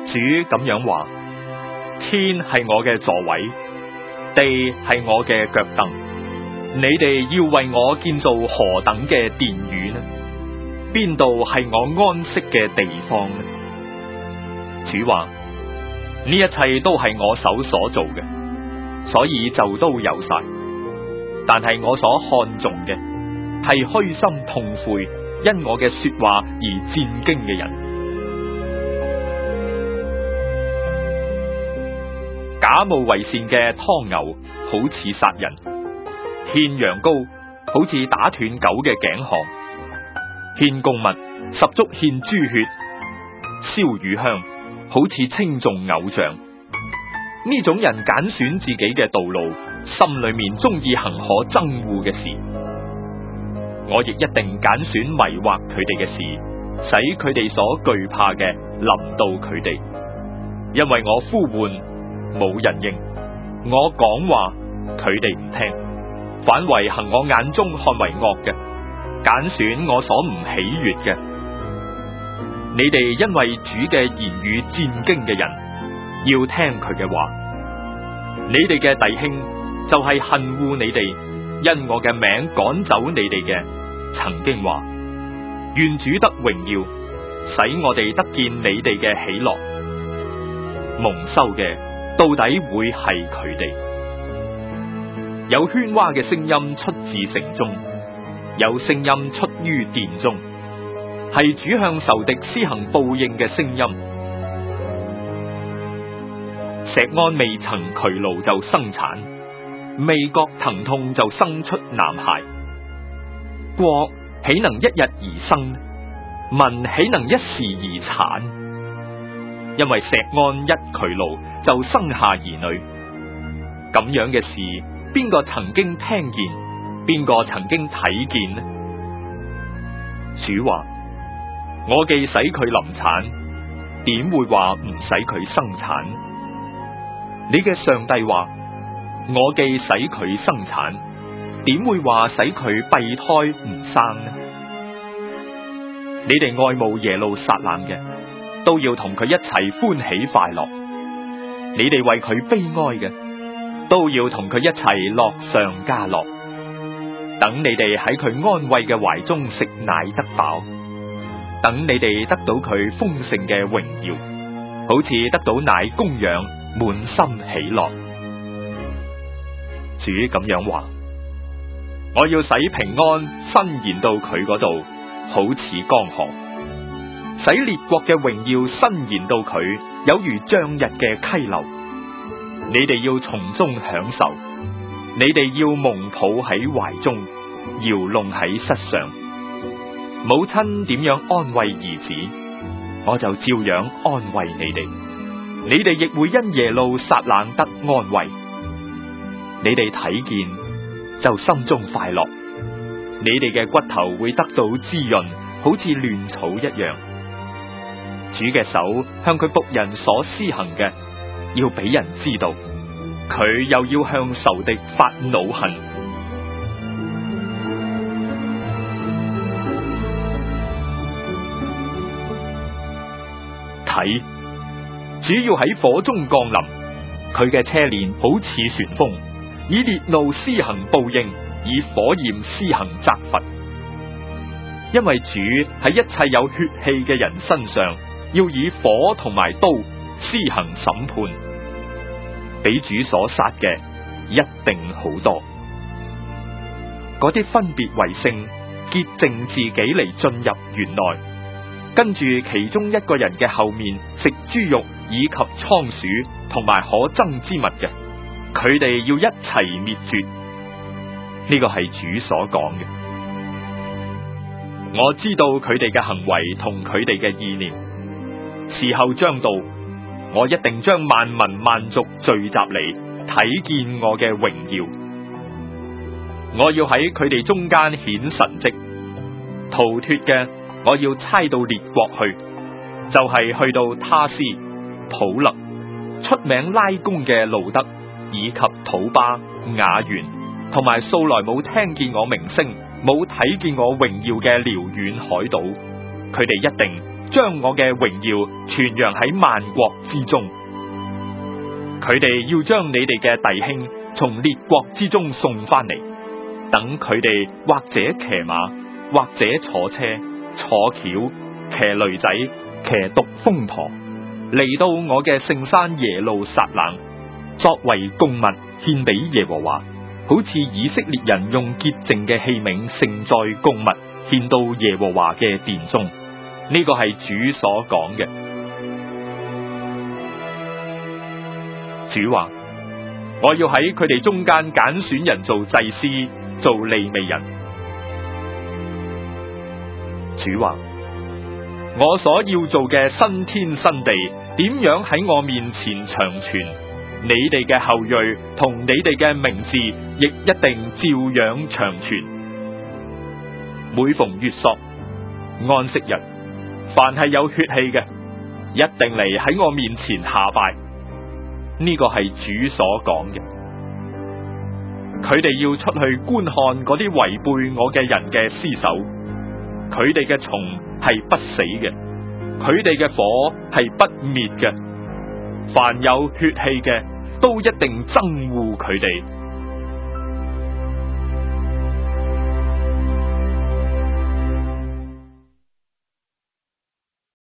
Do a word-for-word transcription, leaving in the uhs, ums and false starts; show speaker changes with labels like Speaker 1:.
Speaker 1: 主咁樣話：天係我嘅座位，地係我嘅腳凳。你哋要為我建造何等嘅殿宇呢？邊度係我安息嘅地方呢？主話：呢一切都係我手所做嘅，所以就都有晒。但係我所看重嘅係虛心痛悔，因我嘅說話而戰驚嘅人。假冒為善嘅湯牛好似殺人，獻羊羔好似打斷狗嘅頸項，獻供物十足獻豬血，燒乳香好似稱頌偶像。呢種人揀選自己嘅道路，心裏面中意行可憎惡嘅事。我亦一定揀選迷惑佢哋嘅事，使佢哋所懼怕嘅臨到佢哋。因為我呼喚，冇人應；我講話，佢哋唔聽，反為行我眼中看為惡嘅，揀選我所唔喜悅嘅。你哋因為主嘅言語戰驚嘅人，要聽佢嘅話。你哋嘅弟兄就係恨惡你哋，因我嘅名趕走你哋嘅，曾經話：願主得榮耀，使我哋得見你哋嘅喜樂。蒙羞嘅到底會係佢哋。有喧嘩嘅聲音出自城中，有聲音出於殿中，係主向仇敵施行報應嘅聲音。石安未曾劬勞就生產，未覺疼痛就生出男孩。國豈能一日而生？民豈能一時而產？因為石安一劬勞就生下兒女。咁樣嘅事，邊個曾經聽見？邊個曾經睇見呢？主話：我既使佢臨產，點會話唔使佢生產？你嘅上帝話：我既使佢生產，點會話使佢閉胎唔生呢？你哋愛慕耶路撒冷嘅，都要同佢一齊歡喜快樂；你哋為佢悲哀嘅，都要同佢一齊樂上加樂。等你哋喺佢安慰嘅懷中食奶得飽，等你哋得到佢豐盛嘅榮耀，好似得到奶供養，滿心喜樂。主咁樣話：我要使平安伸延到佢嗰度，好似江河；使列國嘅榮耀伸延到佢，有如漲日嘅溪流。你哋要從中享受，你哋要蒙抱喺懷中，搖弄喺膝上。母親點樣安慰兒子，我就照樣安慰你哋。你哋亦會因耶路撒冷得安慰。你哋睇見就心中快樂，你哋嘅骨頭會得到滋潤，好似嫩草一樣。主嘅手向佢僕人所施行嘅，要俾人知道，佢又要向仇敵發惱恨。睇，主要喺火中降臨，佢嘅車輦好似旋風，以烈怒施行報應，以火焰施行責罰。因為主喺一切有血氣嘅人身上，要以火同埋刀施行審判。比主所殺嘅一定好多。嗰啲分別為聖、潔淨自己嚟進入園內，跟住其中一個人嘅後面食豬肉以及倉鼠同埋可憎之物嘅，佢哋要一齊滅絕。呢個係主所講嘅。我知道佢哋嘅行為同佢哋嘅意念，時候將到，我一定將萬民萬族聚集嚟睇見我嘅榮耀。我要喺佢哋中間顯神蹟，逃脫嘅我要差到列國去，就係、是、去到他斯、普勒、出名拉弓嘅路德，以及土巴、雅原，同埋素來冇聽見我名聲、冇睇見我榮耀嘅遼遠海島，佢哋一定將我嘅榮耀傳揚喺萬國之中。佢哋要將你哋嘅弟兄從列國之中送翻嚟，等佢哋或者騎馬，或者坐車、坐轎、騎驢仔、騎獨風駝，嚟到我嘅聖山耶路撒冷，作為供物獻俾耶和華，好似以色列人用潔淨嘅器皿盛載供物獻到耶和華嘅殿中。呢、這個係主所講嘅。主話：我要喺佢哋中間揀選人做祭司，做利未人。主話：我所要做嘅新天新地，點樣喺我面前長存？你哋嘅後裔同你哋嘅名字，亦一定照樣長存。每逢月朔、安息日，凡係有血氣嘅，一定嚟喺我面前下拜。呢個係主所講嘅。佢哋要出去觀看嗰啲違背我嘅人嘅屍首，佢哋嘅蟲係不死嘅，佢哋嘅火係不滅嘅。凡有血氣嘅，都一定憎惡佢哋。